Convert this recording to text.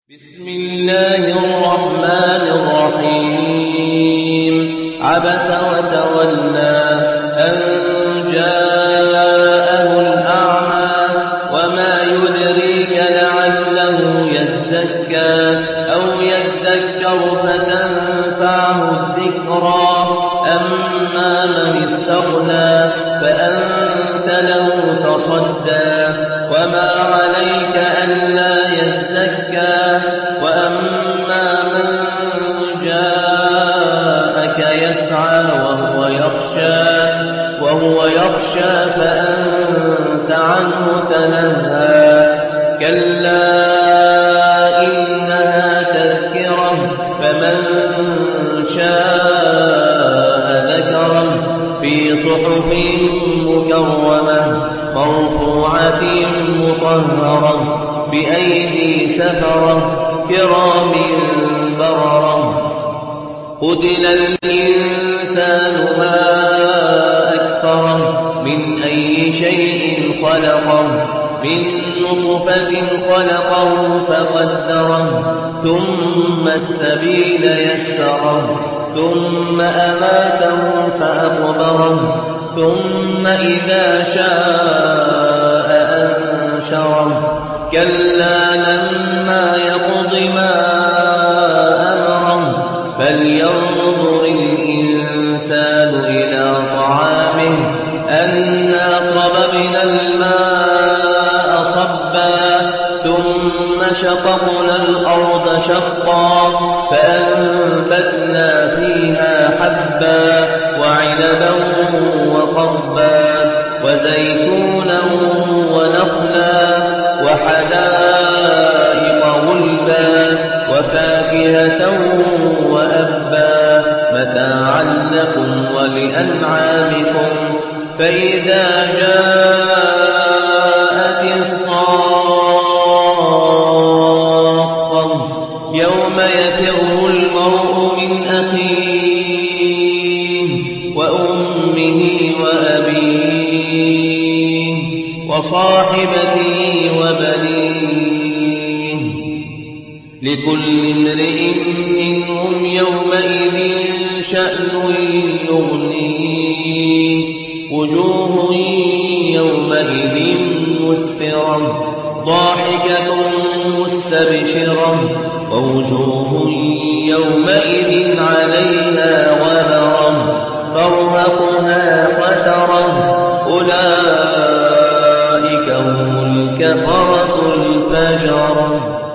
بسم الله الرحمن الرحيم عبس وتولى أن جاءه الأعمى وما يدريك لعله يزكى أو يذكر فتنفعه الذكرى أما من استغنى فأنت له تصدى وما عليك ألا يزكى وأما من جاءك يسعى وهو يخشى فأنت عنه تلهى كلا إنها تذكرة فمن شاء ذكره في صحف مكرمة مرفوعة مطهرة بأيدي سفرة كرام بررة قتل الإنسان ما أكفره من أي شيء خلقه من نطفة خلقه فقدره ثم السبيل يسره ثم أماته فأقبره ثم إذا شاء أنشره كلا لما يقض ما أمره فلينظر الإنسان إلى طعامه أنا صببنا الماء صبا ثم شققنا الأرض شقا فأنبتنا فيها حبا وعنبا وقضبا وزيتونا ونخلا وحدائق غلبا وفاكهة وأبا متاعا لكم ولأنعامكم فإذا جاءت الصاخة يوم يفر المرء من أخيه وأمه وأبيه وصاحبته وبنيه لكل امرئ منهم يومئذ شأن يغنيه وجوه يومئذ مسفرة ضاحكة مستبشرة ووجوه يومئذ عليها غبرة ترهقها قترة أولئك هم الكفرة الفجرة